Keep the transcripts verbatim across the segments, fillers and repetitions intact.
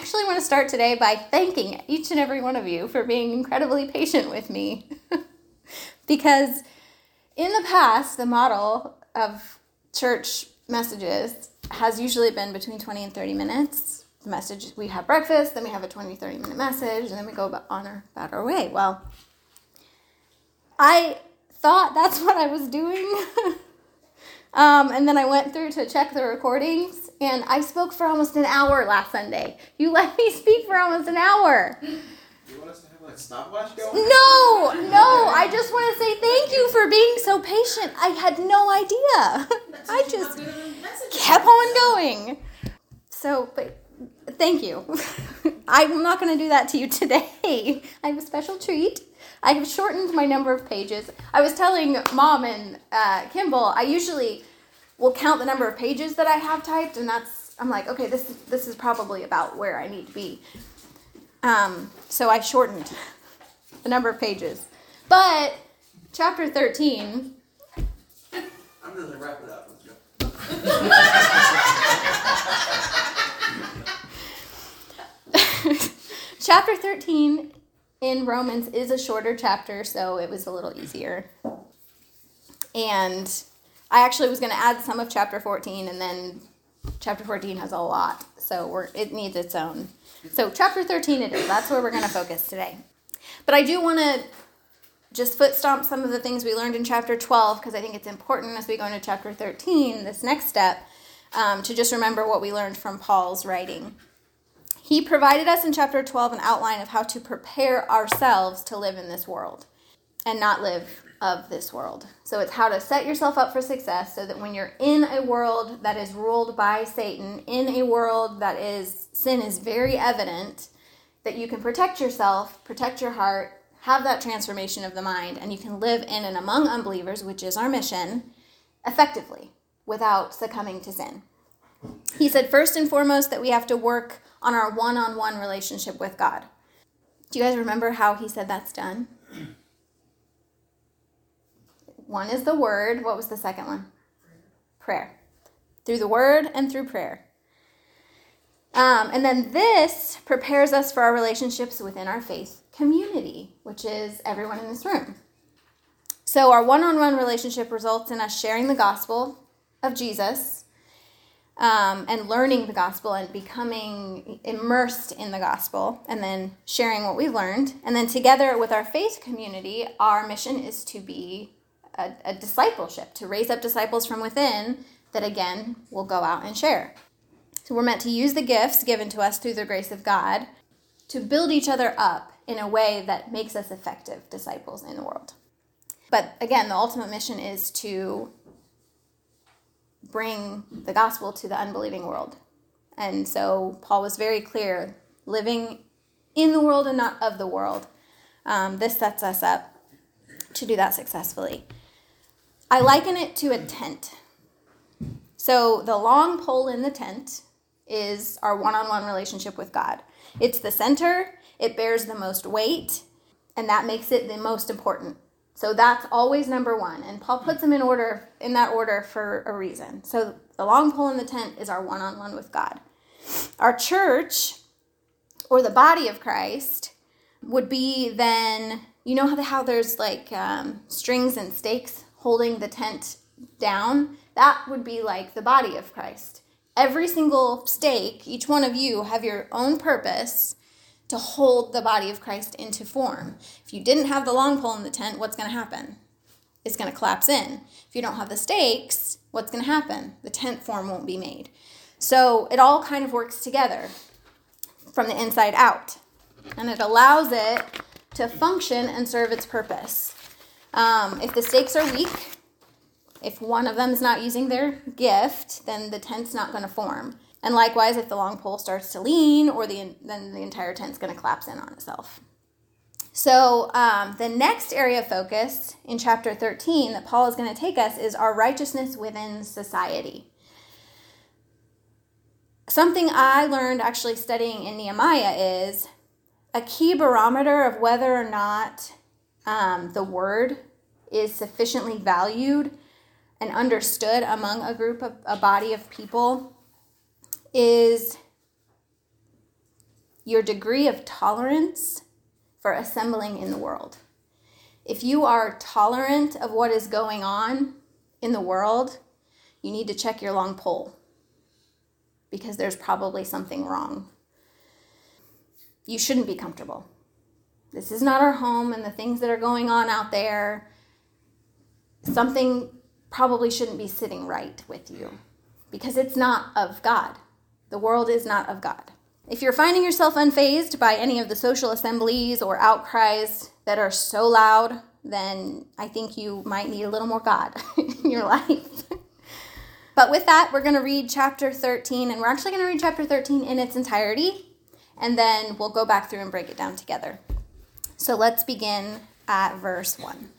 actually want to start today by thanking each and every one of you for being incredibly patient with me. Because in the past, the model of church messages has usually been between twenty and thirty minutes. The message, we have breakfast, then we have a twenty, thirty minute message, and then we go on our, about our way. Well, I thought that's what I was doing. um, and then I went through to check the recordings, and I spoke for almost an hour last Sunday. You let me speak for almost an hour. Do you want us to have like stopwatch going? No, no, I just want to say thank you for being so patient. I had no idea. I just kept on going. So, but thank you. I'm not going to do that to you today. I have a special treat. I have shortened my number of pages. I was telling Mom and uh, Kimball, I usually will count the number of pages that I have typed, and that's, I'm like, okay, this, this is probably about where I need to be. Um, so I shortened the number of pages. But chapter thirteen. I'm going to wrap it up. Let's go. Chapter thirteen in Romans is a shorter chapter, so it was a little easier. And I actually was going to add some of chapter fourteen, and then chapter fourteen has a lot, so we're, it needs its own. So chapter thirteen it is. That's where we're going to focus today. But I do want to just foot stomp some of the things we learned in chapter twelve, because I think it's important as we go into chapter thirteen, this next step, um, to just remember what we learned from Paul's writing. He provided us in chapter twelve an outline of how to prepare ourselves to live in this world and not live of this world. So it's how to set yourself up for success so that when you're in a world that is ruled by Satan, in a world that is sin is very evident, that you can protect yourself, protect your heart, have that transformation of the mind, and you can live in and among unbelievers, which is our mission, effectively without succumbing to sin. He said first and foremost that we have to work on our one-on-one relationship with God. Do you guys remember how he said that's done? One is the word. What was the second one? Prayer. Through the word and through prayer. Um, and then this prepares us for our relationships within our faith community, which is everyone in this room. So our one-on-one relationship results in us sharing the gospel of Jesus, Um, and learning the gospel and becoming immersed in the gospel, and then sharing what we've learned. And then together with our faith community, our mission is to be a, a discipleship, to raise up disciples from within that, again, will go out and share. So we're meant to use the gifts given to us through the grace of God to build each other up in a way that makes us effective disciples in the world. But again, the ultimate mission is to bring the gospel to the unbelieving world. And so Paul was very clear, living in the world and not of the world. Um, this sets us up to do that successfully. I liken it to a tent. So the long pole in the tent is our one-on-one relationship with God. It's the center, it bears the most weight, and that makes it the most important. So that's always number one. And Paul puts them in order, in that order for a reason. So the long pole in the tent is our one-on-one with God. Our church, or the body of Christ, would be then, you know how, how there's like um, strings and stakes holding the tent down? That would be like the body of Christ. Every single stake, each one of you have your own purpose to hold the body of Christ into form. If you didn't have the long pole in the tent, what's going to happen? It's going to collapse in. If you don't have the stakes, what's going to happen? The tent form won't be made. So it all kind of works together from the inside out. And it allows it to function and serve its purpose. Um, if the stakes are weak, if one of them is not using their gift, then the tent's not going to form. And likewise, if the long pole starts to lean, or the then the entire tent's going to collapse in on itself. So um, the next area of focus in chapter thirteen that Paul is going to take us is our righteousness within society. Something I learned actually studying in Nehemiah is a key barometer of whether or not um, the word is sufficiently valued and understood among a group of a body of people is your degree of tolerance for assembling in the world. If you are tolerant of what is going on in the world, you need to check your long pole because there's probably something wrong. You shouldn't be comfortable. This is not our home, and the things that are going on out there, something probably shouldn't be sitting right with you because it's not of God. The world is not of God. If you're finding yourself unfazed by any of the social assemblies or outcries that are so loud, then I think you might need a little more God in your life. But with that, we're going to read chapter thirteen, and we're actually going to read chapter thirteen in its entirety, and then we'll go back through and break it down together. So let's begin at verse one.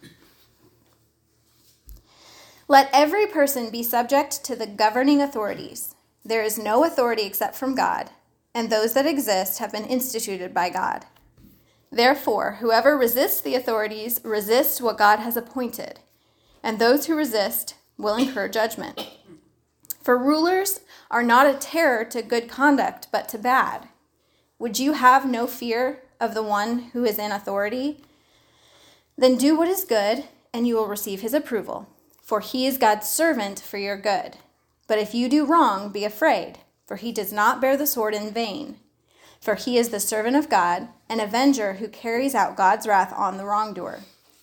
Let every person be subject to the governing authorities. There is no authority except from God, and those that exist have been instituted by God. Therefore, whoever resists the authorities resists what God has appointed, and those who resist will incur judgment. For rulers are not a terror to good conduct, but to bad. Would you have no fear of the one who is in authority? Then do what is good, and you will receive his approval, for he is God's servant for your good. But if you do wrong, be afraid, for he does not bear the sword in vain. For he is the servant of God, an avenger who carries out God's wrath on the wrongdoer.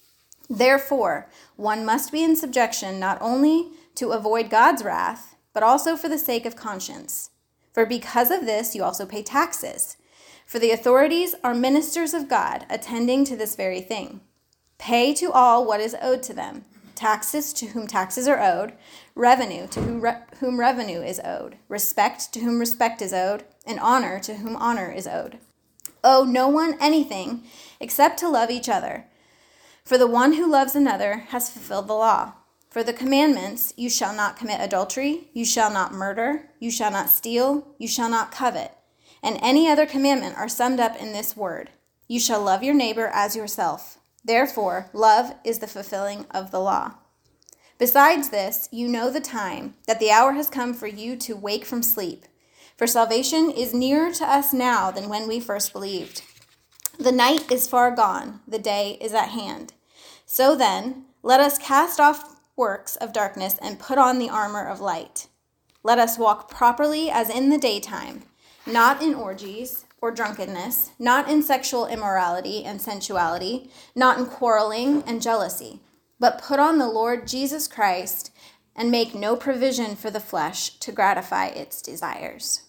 Therefore, one must be in subjection not only to avoid God's wrath, but also for the sake of conscience. For because of this you also pay taxes. For the authorities are ministers of God, attending to this very thing. Pay to all what is owed to them, taxes to whom taxes are owed, revenue to whom, re- whom revenue is owed, respect to whom respect is owed, and honor to whom honor is owed. Owe no one anything except to love each other. For the one who loves another has fulfilled the law. For the commandments, you shall not commit adultery, you shall not murder, you shall not steal, you shall not covet, and any other commandment are summed up in this word: you shall love your neighbor as yourself. Therefore, love is the fulfilling of the law. Besides this, you know the time, that the hour has come for you to wake from sleep. For salvation is nearer to us now than when we first believed. The night is far gone, the day is at hand. So then, let us cast off works of darkness and put on the armor of light. Let us walk properly as in the daytime, not in orgies or drunkenness, not in sexual immorality and sensuality, not in quarreling and jealousy, but put on the Lord Jesus Christ and make no provision for the flesh to gratify its desires.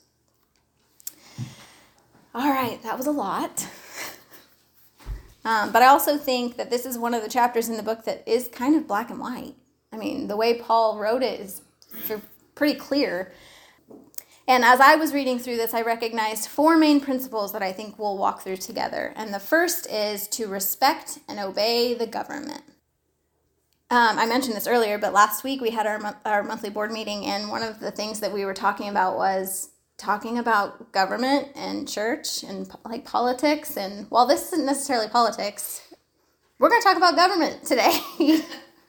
All right, that was a lot. Um, but I also think that this is one of the chapters in the book that is kind of black and white. I mean, the way Paul wrote it is pretty clear. And as I was reading through this, I recognized four main principles that I think we'll walk through together. And the first is to respect and obey the government. Um, I mentioned this earlier, but last week we had our our monthly board meeting, and one of the things that we were talking about was talking about government and church and like politics. And while this isn't necessarily politics, we're going to talk about government today.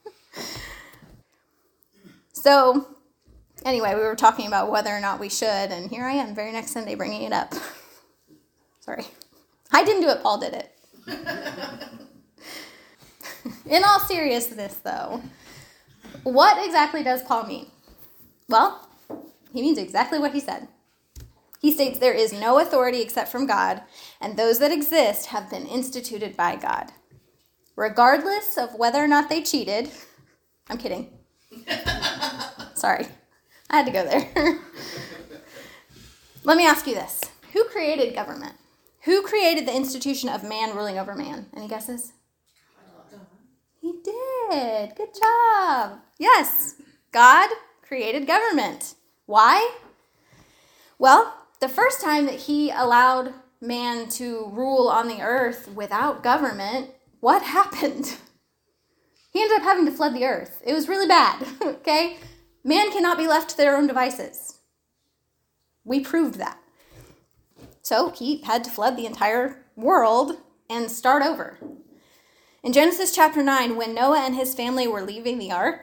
So anyway, we were talking about whether or not we should, and here I am, very next Sunday, bringing it up. Sorry. I didn't do it, Paul did it. In all seriousness, though, what exactly does Paul mean? Well, he means exactly what he said. He states there is no authority except from God, and those that exist have been instituted by God. Regardless of whether or not they cheated. I'm kidding. Sorry. I had to go there. Let me ask you this. Who created government? Who created the institution of man ruling over man? Any guesses? He did. Good job. Yes. God created government. Why? Well, the first time that he allowed man to rule on the earth without government, what happened? He ended up having to flood the earth. It was really bad, okay? Man cannot be left to their own devices. We proved that. So he had to flood the entire world and start over. In Genesis chapter nine, when Noah and his family were leaving the ark,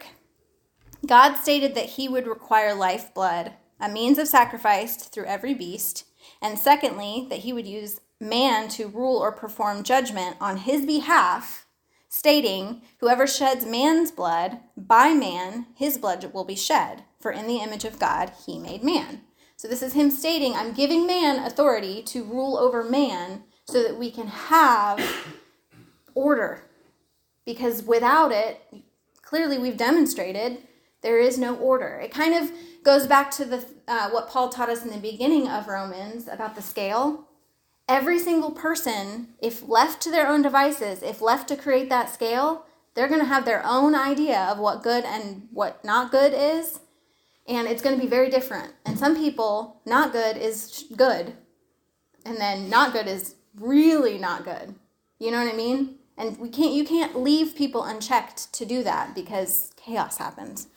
God stated that he would require lifeblood, a means of sacrifice through every beast, And secondly, that he would use man to rule or perform judgment on his behalf, stating, whoever sheds man's blood, by man his blood will be shed, for in the image of God he made man. So this is him stating, I'm giving man authority to rule over man so that we can have order. Because without it, clearly we've demonstrated there is no order. It kind of goes back to the uh, what Paul taught us in the beginning of Romans about the scale. Every single person, if left to their own devices, if left to create that scale, they're going to have their own idea of what good and what not good is. And it's going to be very different. And some people, not good is good. And then not good is really not good. You know what I mean? And we can't. You can't leave people unchecked to do that because chaos happens.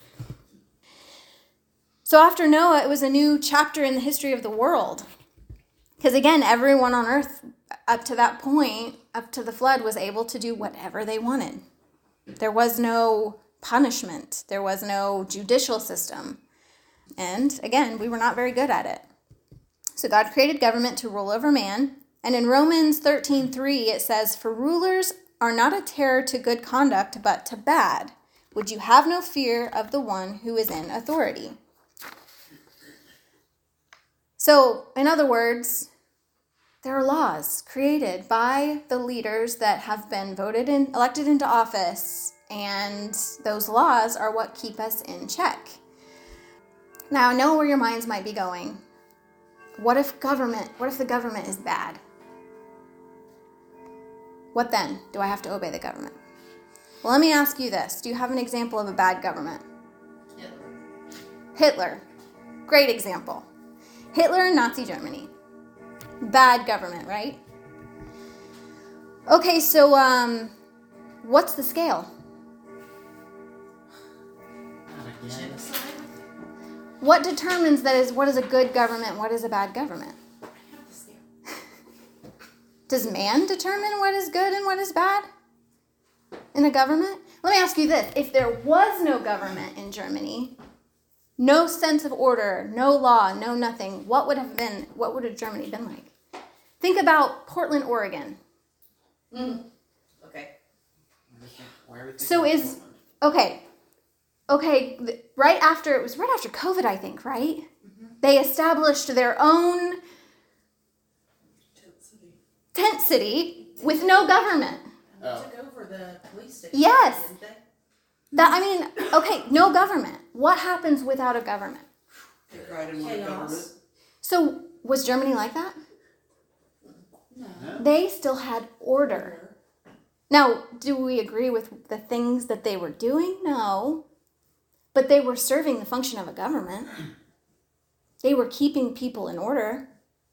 So after Noah, it was a new chapter in the history of the world. Because again, everyone on earth up to that point, up to the flood, was able to do whatever they wanted. There was no punishment. There was no judicial system. And again, we were not very good at it. So God created government to rule over man. And in Romans thirteen three, it says, for rulers are not a terror to good conduct, but to bad. Would you have no fear of the one who is in authority? So, in other words, there are laws created by the leaders that have been voted and elected into office, and those laws are what keep us in check. Now, I know where your minds might be going. What if government, what if the government is bad? What then? Do I have to obey the government? Well, let me ask you this. Do you have an example of a bad government? Hitler. Hitler. Great example. Hitler and Nazi Germany. Bad government, right? Okay, so um, what's the scale? Genocide. What determines that is what is a good government, what is a bad government? I have the scale. Does man determine what is good and what is bad in a government? Let me ask you this. If there was no government in Germany, no sense of order, no law, no nothing, what would have been, what would have Germany been like? Think about Portland, Oregon. Mm. Okay. Why are we thinking So of is, Portland? okay, okay, th- right after, it was right after COVID, I think, right? Mm-hmm. They established their own Tent City. tent city with no government. And they Oh. took over the police station. Yes. Didn't they? That, I mean, okay, no government. What happens without a government? They cried in one government. Chaos. So was Germany like that? No. No? They still had order. Now, do we agree with the things that they were doing? No. But they were serving the function of a government. They were keeping people in order.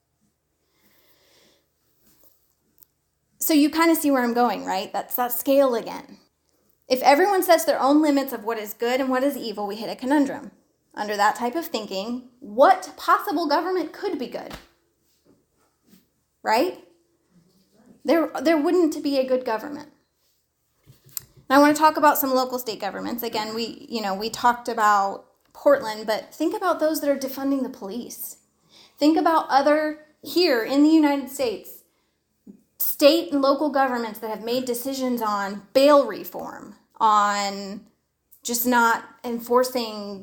So you kind of see where I'm going, right? That's that scale again. If everyone sets their own limits of what is good and what is evil, we hit a conundrum. Under that type of thinking, what possible government could be good? Right? There, there wouldn't be a good government. Now I want to talk about some local state governments. Again, we, you know, we talked about Portland, but think about those that are defunding the police. Think about other, here in the United States, state and local governments that have made decisions on bail reform, on just not enforcing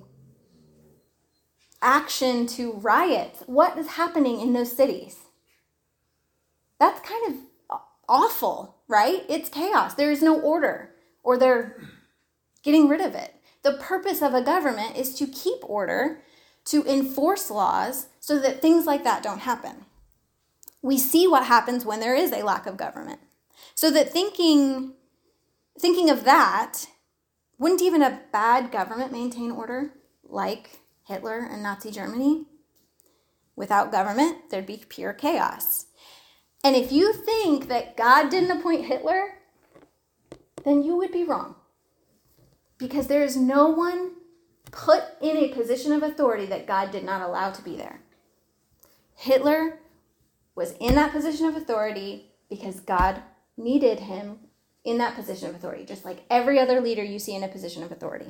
action to riots. What is happening in those cities? That's kind of awful, right? It's chaos. There is no order, or they're getting rid of it. The purpose of a government is to keep order, to enforce laws so that things like that don't happen. We see what happens when there is a lack of government. So that thinking, thinking of that, wouldn't even a bad government maintain order like Hitler and Nazi Germany? Without government, there'd be pure chaos. And if you think that God didn't appoint Hitler, then you would be wrong. Because there is no one put in a position of authority that God did not allow to be there. Hitler was in that position of authority because God needed him in that position of authority, just like every other leader you see in a position of authority.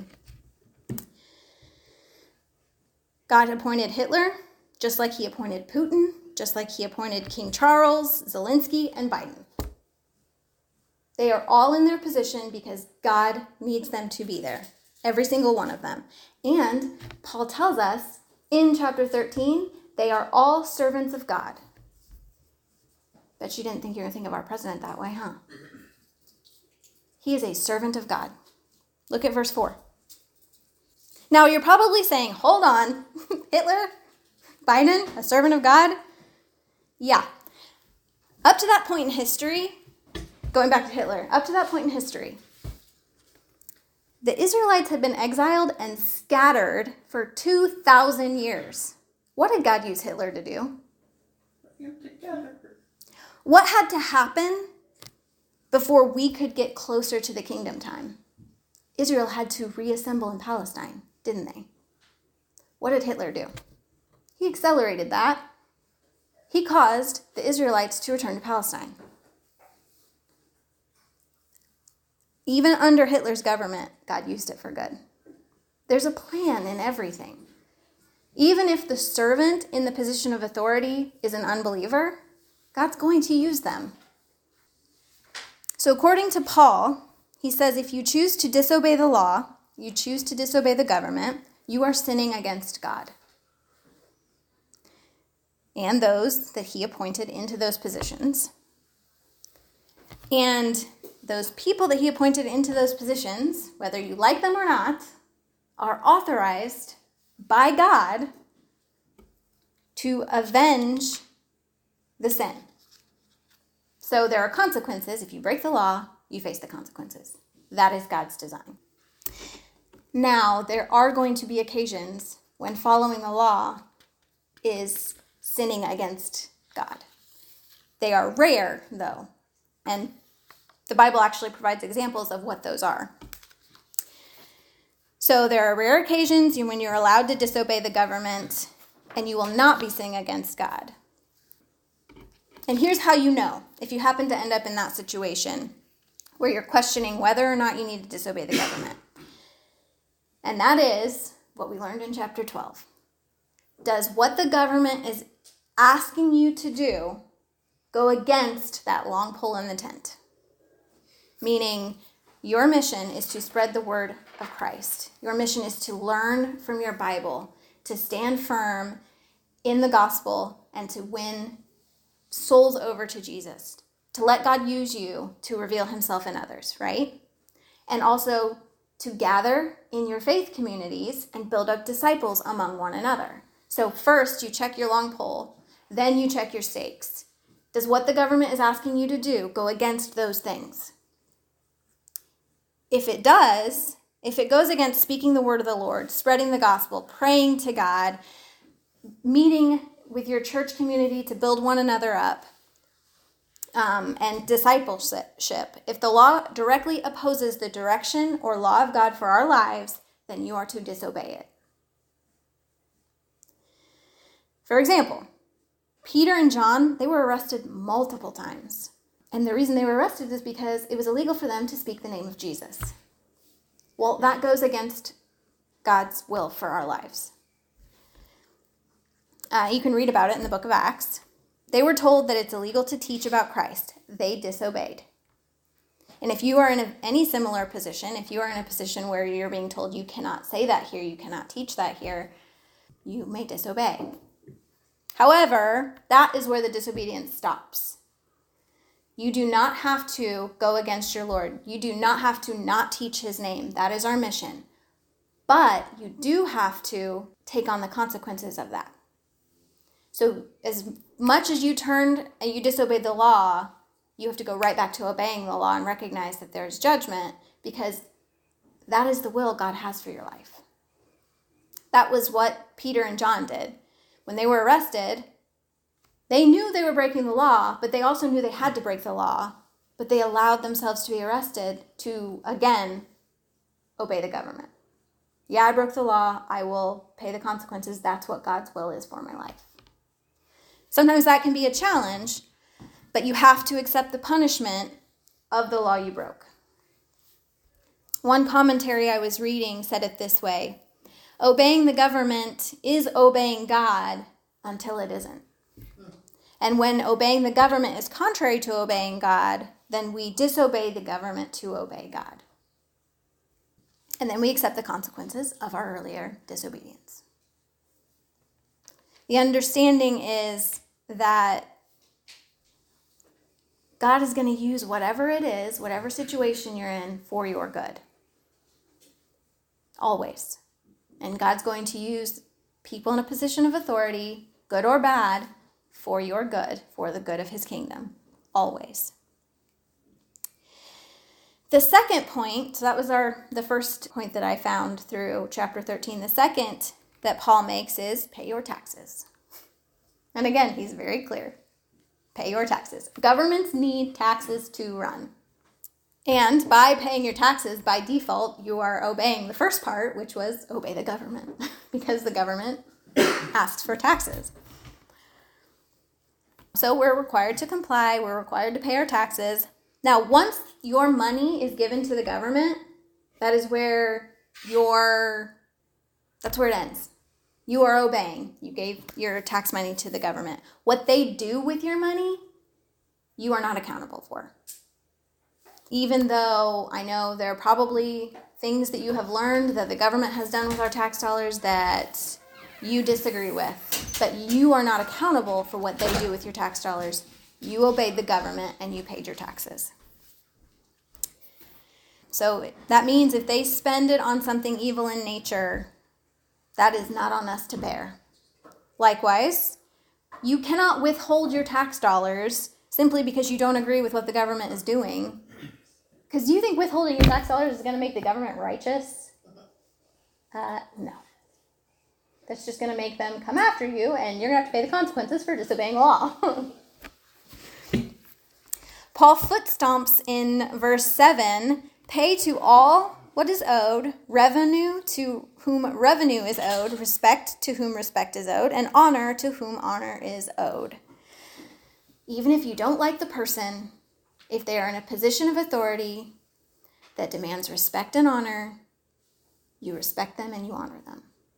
God appointed Hitler, just like he appointed Putin, just like he appointed King Charles, Zelensky, and Biden. They are all in their position because God needs them to be there, every single one of them. And Paul tells us in chapter thirteen, they are all servants of God. Bet you didn't think you were going to think of our president that way, huh? He is a servant of God. Look at verse four. Now, you're probably saying, hold on, Hitler, Biden, a servant of God? Yeah. Up to that point in history, going back to Hitler, up to that point in history, the Israelites had been exiled and scattered for two thousand years. What did God use Hitler to do? What had to happen before we could get closer to the kingdom time? Israel had to reassemble in Palestine, didn't they? What did Hitler do? He accelerated that. He caused the Israelites to return to Palestine. Even under Hitler's government, God used it for good. There's a plan in everything. Even if the servant in the position of authority is an unbeliever, God's going to use them. So according to Paul, he says if you choose to disobey the law, you choose to disobey the government, you are sinning against God and those that he appointed into those positions. And those people that he appointed into those positions, whether you like them or not, are authorized by God to avenge the sin. So there are consequences. If you break the law, you face the consequences. That is God's design. Now, there are going to be occasions when following the law is sinning against God. They are rare, though, and the Bible actually provides examples of what those are. So there are rare occasions when you're allowed to disobey the government and you will not be sinning against God. And here's how you know, if you happen to end up in that situation where you're questioning whether or not you need to disobey the government. And that is what we learned in chapter twelve. Does what the government is asking you to do go against that long pole in the tent? Meaning, your mission is to spread the word of Christ. Your mission is to learn from your Bible, to stand firm in the gospel, and to win souls over to Jesus, to let God use you to reveal himself in others, right? And also to gather in your faith communities and build up disciples among one another. So first you check your long pole, then you check your stakes. Does what the government is asking you to do go against those things? If it does, if it goes against speaking the word of the Lord, spreading the gospel, praying to God, meeting with your church community to build one another up, um, and discipleship, if the law directly opposes the direction or law of God for our lives, then you are to disobey it. For example, Peter and John, they were arrested multiple times. And the reason they were arrested is because it was illegal for them to speak the name of Jesus. Well, that goes against God's will for our lives. Uh, you can read about it in the book of Acts. They were told that it's illegal to teach about Christ. They disobeyed. And if you are in a, any similar position, if you are in a position where you're being told you cannot say that here, you cannot teach that here, you may disobey. However, that is where the disobedience stops. You do not have to go against your Lord. You do not have to not teach his name. That is our mission. But you do have to take on the consequences of that. So as much as you turned and you disobeyed the law, you have to go right back to obeying the law and recognize that there's judgment, because that is the will God has for your life. That was what Peter and John did. When they were arrested, they knew they were breaking the law, but they also knew they had to break the law, but they allowed themselves to be arrested to, again, obey the government. Yeah, I broke the law. I will pay the consequences. That's what God's will is for my life. Sometimes that can be a challenge, but you have to accept the punishment of the law you broke. One commentary I was reading said it this way: obeying the government is obeying God until it isn't. And when obeying the government is contrary to obeying God, then we disobey the government to obey God. And then we accept the consequences of our earlier disobedience. The understanding is that God is going to use whatever it is, whatever situation you're in, for your good. Always. And God's going to use people in a position of authority, good or bad, for your good, for the good of his kingdom. Always. The second point, so that was our the first point that I found through chapter thirteen. The second that Paul makes is pay your taxes. And again, he's very clear. Pay your taxes. Governments need taxes to run. And by paying your taxes, by default, you are obeying the first part, which was obey the government, because the government asks for taxes. So we're required to comply. We're required to pay our taxes. Now, once your money is given to the government, that is where your, that's where it ends. You are obeying. You gave your tax money to the government. What they do with your money, you are not accountable for. Even though I know there are probably things that you have learned that the government has done with our tax dollars that you disagree with, but you are not accountable for what they do with your tax dollars. You obeyed the government and you paid your taxes. So that means if they spend it on something evil in nature, that is not on us to bear. Likewise, you cannot withhold your tax dollars simply because you don't agree with what the government is doing. Because do you think withholding your tax dollars is going to make the government righteous? Uh, no. That's just going to make them come after you, and you're going to have to pay the consequences for disobeying law. Paul foot stomps in verse seven, pay to all what is owed, revenue to whom revenue is owed, respect to whom respect is owed, and honor to whom honor is owed. Even if you don't like the person, if they are in a position of authority that demands respect and honor, you respect them and you honor them.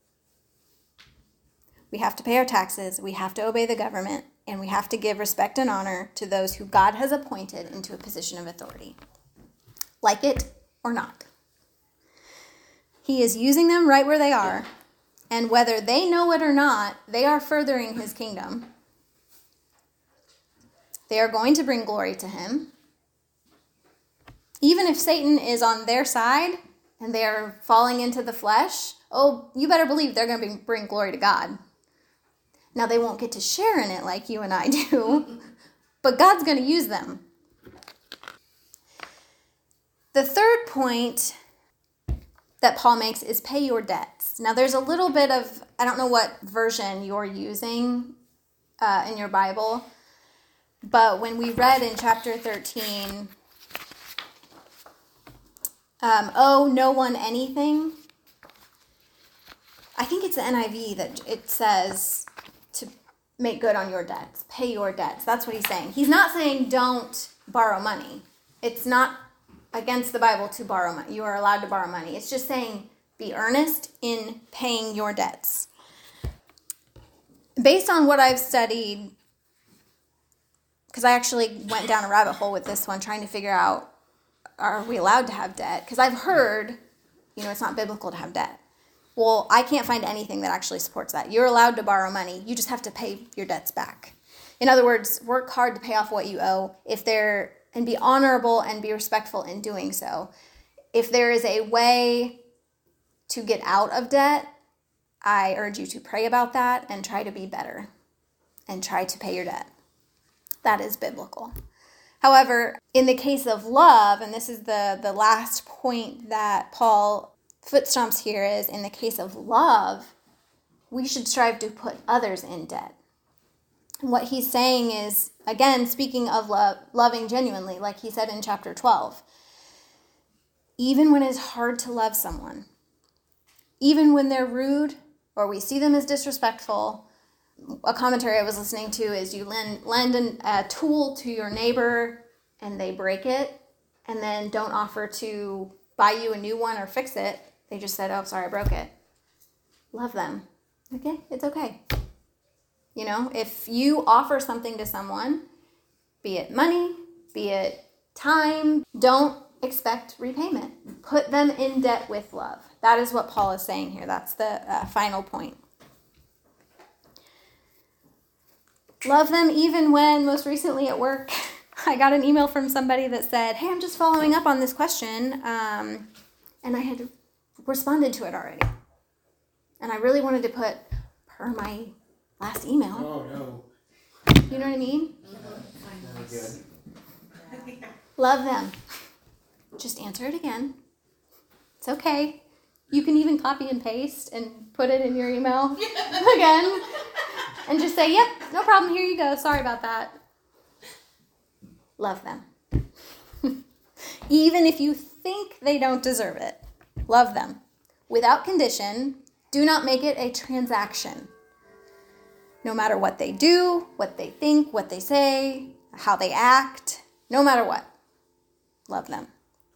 We have to pay our taxes, we have to obey the government, and we have to give respect and honor to those who God has appointed into a position of authority. Like it or not. He is using them right where they are, and whether they know it or not, they are furthering his kingdom. They are going to bring glory to him. Even if Satan is on their side and they are falling into the flesh, oh, you better believe they're going to bring glory to God. Now, they won't get to share in it like you and I do, but God's going to use them. The third point that Paul makes is pay your debts. Now, there's a little bit of, I don't know what version you're using uh, in your Bible, but when we read in chapter thirteen, um, owe no one anything, I think it's the N I V that it says to make good on your debts, pay your debts. That's what he's saying. He's not saying don't borrow money. It's not against the Bible to borrow money. You are allowed to borrow money. It's just saying be earnest in paying your debts. Based on what I've studied, because I actually went down a rabbit hole with this one trying to figure out, are we allowed to have debt? Because I've heard, you know, it's not biblical to have debt. Well, I can't find anything that actually supports that. You're allowed to borrow money. You just have to pay your debts back. In other words, work hard to pay off what you owe if there and be honorable and be respectful in doing so. If there is a way to get out of debt, I urge you to pray about that and try to be better and try to pay your debt. That is biblical. However, in the case of love, and this is the, the last point that Paul foot stomps here, is in the case of love, we should strive to put others in debt. And what he's saying is, again, speaking of love, loving genuinely, like he said in chapter twelve, even when it's hard to love someone, even when they're rude or we see them as disrespectful, a commentary I was listening to is you lend, lend an, a tool to your neighbor and they break it, and then don't offer to buy you a new one or fix it. They just said, oh, sorry, I broke it. Love them. Okay, it's okay. You know, if you offer something to someone, be it money, be it time, don't expect repayment. Put them in debt with love. That is what Paul is saying here. That's the uh, final point. Love them even when, most recently at work, I got an email from somebody that said, hey, I'm just following up on this question, um, and I had responded to it already. And I really wanted to put per my last email. Oh, no. You know what I mean? Mm-hmm. Not good. Love them. Just answer it again. It's okay. You can even copy and paste and put it in your email again. And just say, yep, no problem, here you go. Sorry about that. Love them. Even if you think they don't deserve it, love them. Without condition, do not make it a transaction. No matter what they do, what they think, what they say, how they act, no matter what, love them.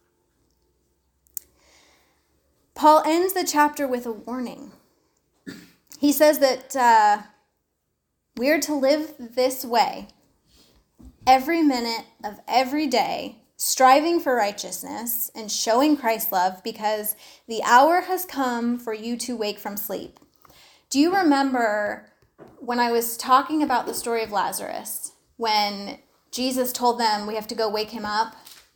Paul ends the chapter with a warning. He says that uh, we're to live this way every minute of every day, striving for righteousness and showing Christ's love, because the hour has come for you to wake from sleep. Do you remember when I was talking about the story of Lazarus, when Jesus told them we have to go wake him up?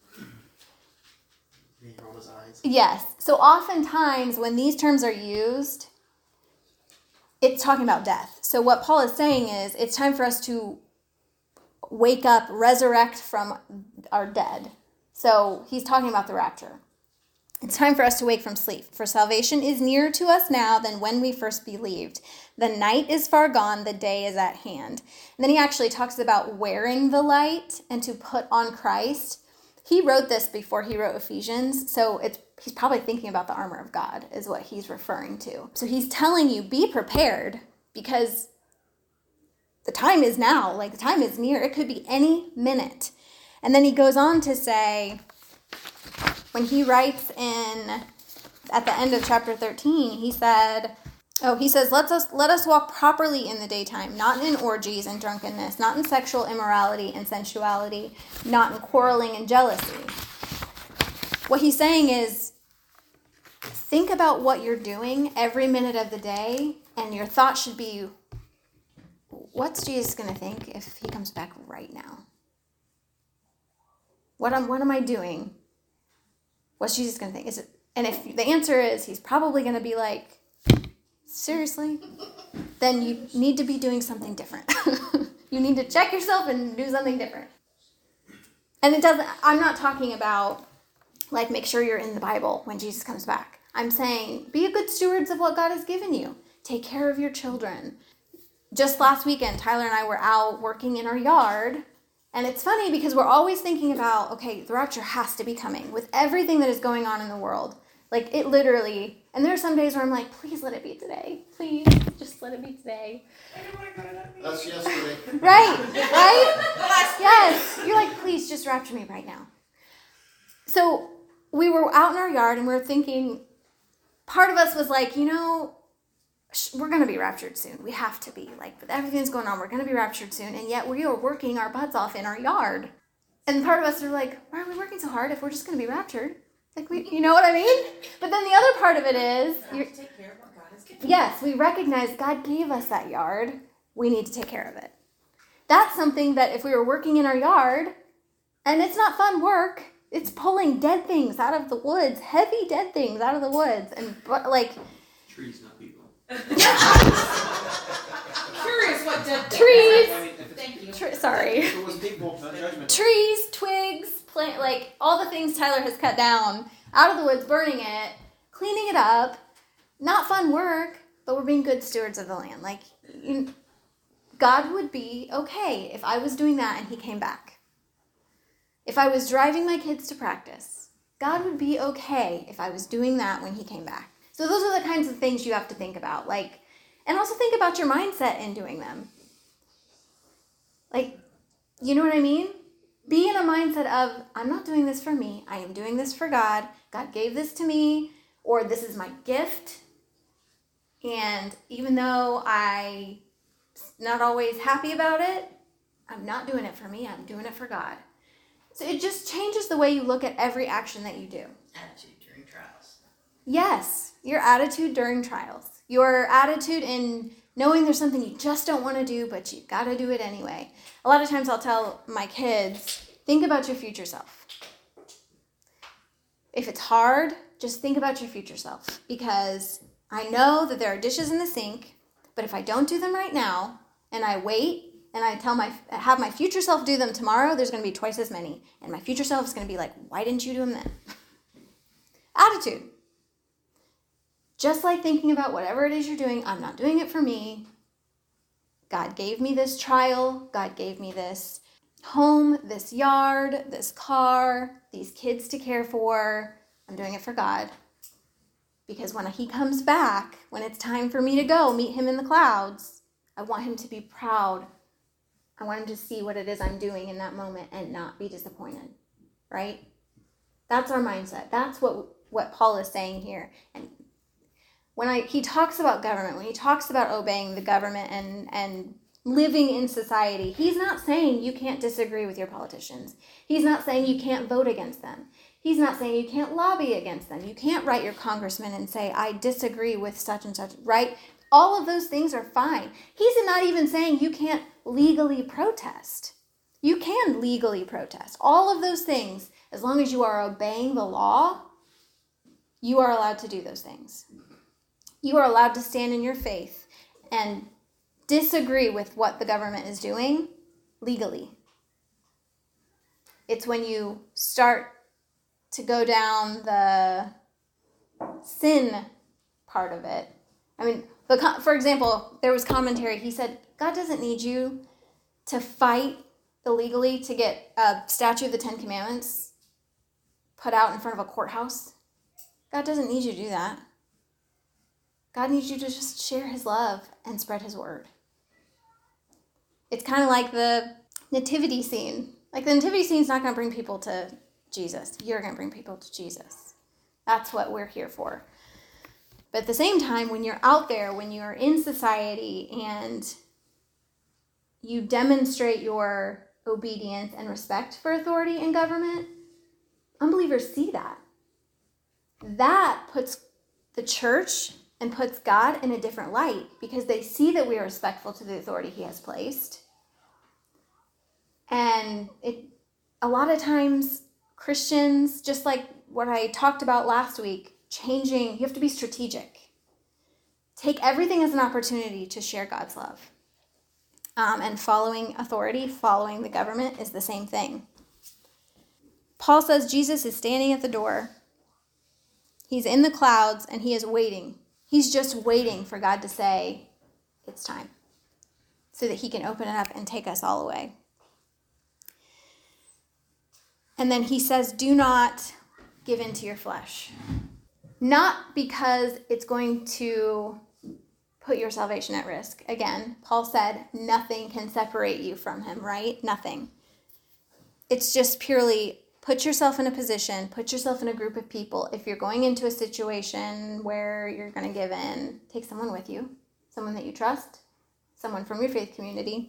He rolled his eyes. Yes. So oftentimes when these terms are used, it's talking about death. So what Paul is saying is it's time for us to wake up, resurrect from our dead. So he's talking about the rapture. It's time for us to wake from sleep, for salvation is nearer to us now than when we first believed. The night is far gone, the day is at hand. And then he actually talks about wearing the light and to put on Christ. He wrote this before he wrote Ephesians, so it's he's probably thinking about the armor of God is what he's referring to. So he's telling you, be prepared, because the time is now, like the time is near. It could be any minute. And then he goes on to say, when he writes in, at the end of chapter thirteen, he said, oh, he says, let us, let us walk properly in the daytime, not in orgies and drunkenness, not in sexual immorality and sensuality, not in quarreling and jealousy. What he's saying is, think about what you're doing every minute of the day, and your thought should be, what's Jesus going to think if he comes back right now? What am, what am I doing? What's Jesus going to think? Is it, and if the answer is he's probably going to be like, seriously? Then you need to be doing something different. You need to check yourself and do something different. And it doesn't, I'm not talking about, like, make sure you're in the Bible when Jesus comes back. I'm saying, be a good stewards of what God has given you. Take care of your children. Just last weekend, Tyler and I were out working in our yard. And it's funny because we're always thinking about, okay, the rapture has to be coming with everything that is going on in the world. Like, it literally, and there are some days where I'm like, please let it be today. Please, just let it be today. That's yesterday. Right, right? Yes. You're like, please just rapture me right now. So we were out in our yard and we were thinking, part of us was like, you know, we're going to be raptured soon. We have to be. Like, with everything that's going on, we're going to be raptured soon. And yet we are working our butts off in our yard. And part of us are like, why are we working so hard if we're just going to be raptured? Like, we, you know what I mean? But then the other part of it is, We have to take care of what God has given. yes, we recognize God gave us that yard. We need to take care of it. That's something that if we were working in our yard, and it's not fun work, it's pulling dead things out of the woods, heavy dead things out of the woods, and like Trees, not people. Curious what dead thing. trees. Thank you. Tr- sorry. If it was people, not judgment. Trees, twigs, plant, like all the things Tyler has cut down out of the woods, burning it, cleaning it up. Not fun work, but we're being good stewards of the land. Like, you, God would be okay if I was doing that and he came back. If I was driving my kids to practice, God would be okay if I was doing that when he came back. So those are the kinds of things you have to think about. Like, and also think about your mindset in doing them. Like, you know what I mean? Be in a mindset of, I'm not doing this for me. I am doing this for God. God gave this to me, or this is my gift. And even though I not always happy about it, I'm not doing it for me, I'm doing it for God. So it just changes the way you look at every action that you do. Attitude during trials. Yes, your attitude during trials. Your attitude in knowing there's something you just don't want to do, but you've got to do it anyway. A lot of times I'll tell my kids, think about your future self. If it's hard, just think about your future self, because I know that there are dishes in the sink, but if I don't do them right now and I wait and I tell my have my future self do them tomorrow, there's going to be twice as many, and my future self is going to be like, why didn't you do them then? Attitude. Just like thinking about whatever it is you're doing, I'm not doing it for me. God gave me this trial. God gave me this home, this yard, this car, these kids to care for. I'm doing it for God. Because when he comes back, when it's time for me to go meet him in the clouds, I want him to be proud. I want him to see what it is I'm doing in that moment and not be disappointed, right? That's our mindset. That's what, what Paul is saying here. And when I he talks about government, when he talks about obeying the government and, and living in society, he's not saying you can't disagree with your politicians. He's not saying you can't vote against them. He's not saying you can't lobby against them. You can't write your congressman and say, I disagree with such and such, right? All of those things are fine. He's not even saying you can't legally protest. You can legally protest. All of those things, as long as you are obeying the law, you are allowed to do those things. You are allowed to stand in your faith and disagree with what the government is doing legally. It's when you start to go down the sin part of it. I mean, the, for example, there was commentary. He said, God doesn't need you to fight illegally to get a statue of the Ten Commandments put out in front of a courthouse. God doesn't need you to do that. God needs you to just share his love and spread his word. It's kind of like the nativity scene. Like the nativity scene is not going to bring people to Jesus. You're going to bring people to Jesus. That's what we're here for. But at the same time, when you're out there, when you're in society and you demonstrate your obedience and respect for authority in government, unbelievers see that. That puts the church and puts God in a different light because they see that we are respectful to the authority he has placed. And it, a lot of times, Christians, just like what I talked about last week, changing, you have to be strategic. Take everything as an opportunity to share God's love. Um, and following authority, following the government is the same thing. Paul says Jesus is standing at the door. He's in the clouds and he is waiting. He's just waiting for God to say, it's time, so that he can open it up and take us all away. And then he says, do not give in to your flesh. Not because it's going to put your salvation at risk. Again, Paul said, nothing can separate you from him, right? Nothing. It's just purely put yourself in a position, put yourself in a group of people. If you're going into a situation where you're going to give in, take someone with you, someone that you trust, someone from your faith community.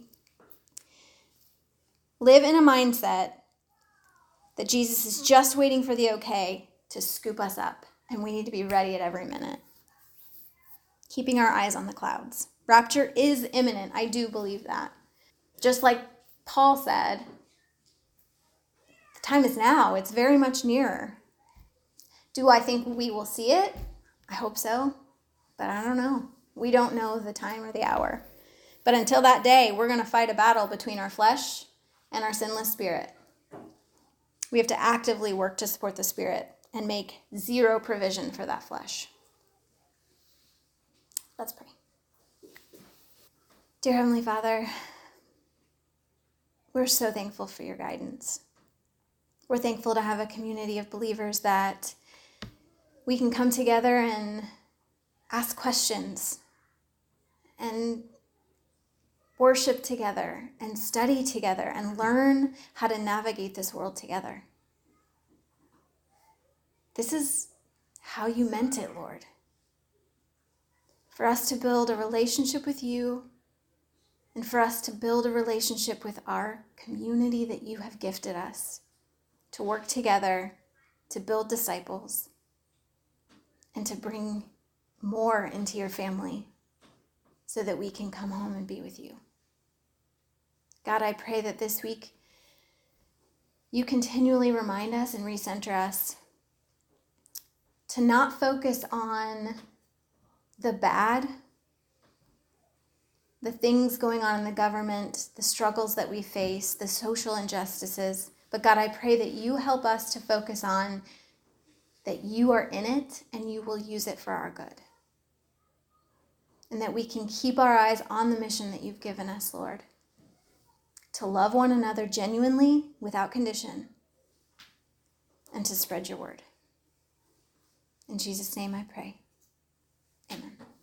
Live in a mindset that Jesus is just waiting for the okay to scoop us up, and we need to be ready at every minute. Keeping our eyes on the clouds. Rapture is imminent. I do believe that. Just like Paul said, the time is now. It's very much nearer. Do I think we will see it? I hope so, but I don't know. We don't know the time or the hour. But until that day, we're going to fight a battle between our flesh and our sinless spirit. We have to actively work to support the spirit and make zero provision for that flesh. Let's pray. Dear Heavenly Father, we're so thankful for your guidance. We're thankful to have a community of believers that we can come together and ask questions and worship together and study together and learn how to navigate this world together. This is how you meant it, Lord. For us to build a relationship with you and for us to build a relationship with our community that you have gifted us, to work together, to build disciples, and to bring more into your family so that we can come home and be with you. God, I pray that this week you continually remind us and recenter us to not focus on the bad, the things going on in the government, the struggles that we face, the social injustices. But God, I pray that you help us to focus on that you are in it and you will use it for our good. And that we can keep our eyes on the mission that you've given us, Lord, to love one another genuinely, without condition, and to spread your word. In Jesus' name I pray.